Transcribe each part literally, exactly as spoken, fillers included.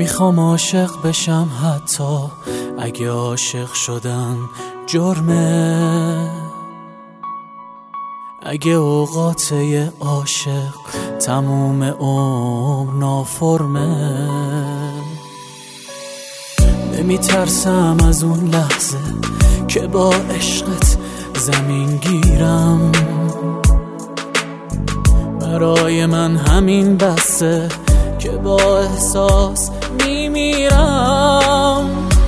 میخوام عاشق بشم حتی اگه عاشق شدن جرمه، اگه اوقات یه عاشق تموم عمر نافرمه. نمیترسم از اون لحظه که با عشقت زمین گیرم، برای من همین بسه که با احساس میمیرم.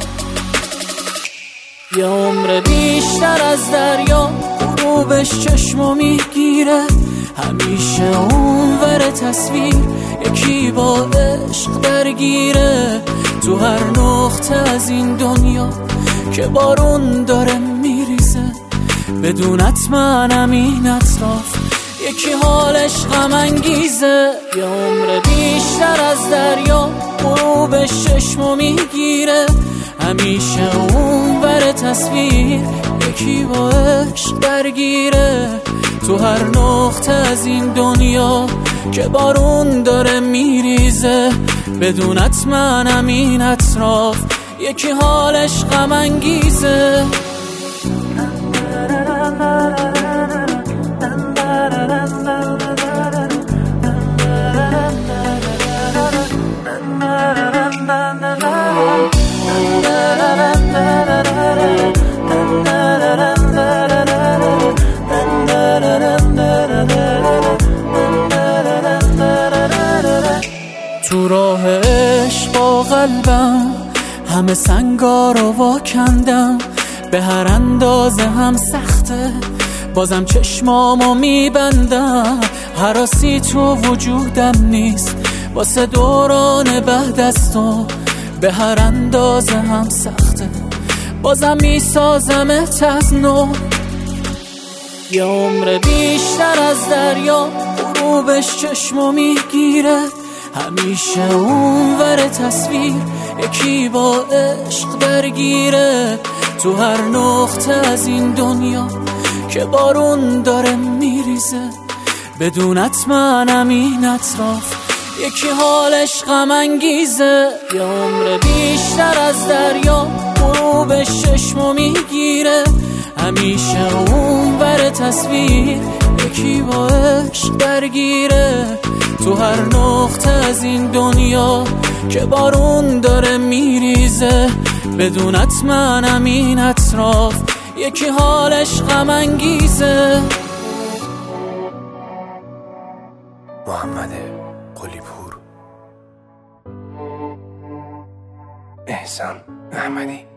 یه عمر بیشتر از دریا غروبش چشمو میگیره، همیشه اونور تصویر یکی با عشق درگیره. تو هر نقطه از این دنیا که بارون داره میریزه، بدونت منم این اطراف یکی حالش غم انگیزه. یه عمر بیشتر از دریا غروبش چشمو میگیره، همیشه اونور تصویر یکی با عشق درگیره. تو هر نقطه از این دنیا که بارون داره میریزه، بدونت منم این اطراف یکی حالش غم انگیزه. تو راه عشق با قلبم همه سنگا رو واکندم، به هر اندازه هم سخته بازم چشمامو میبندم. هراسی تو وجودم نیست واسه دوران بعد از تو، به هر اندازه هم سخته بازم میسازمت از نو. یه عمر بیشتر از دریا غروبش چشمو میگیره، همیشه اونور تصویر یکی با عشق درگیره. تو هر نقطه از این دنیا که بارون داره میریزه، بدونت منم این اطراف یکی حالش غم انگیزه. یه عمر بیشتر از دریا غروبش چشمو میگیره، همیشه اونور تصویر یکی با عشق درگیره. تو هر نقطه از این دنیا که بارون داره میریزه، بدونت منم این اطراف یکی حالش غم انگیزه. محمد قلی‌پور، احسان احمدی.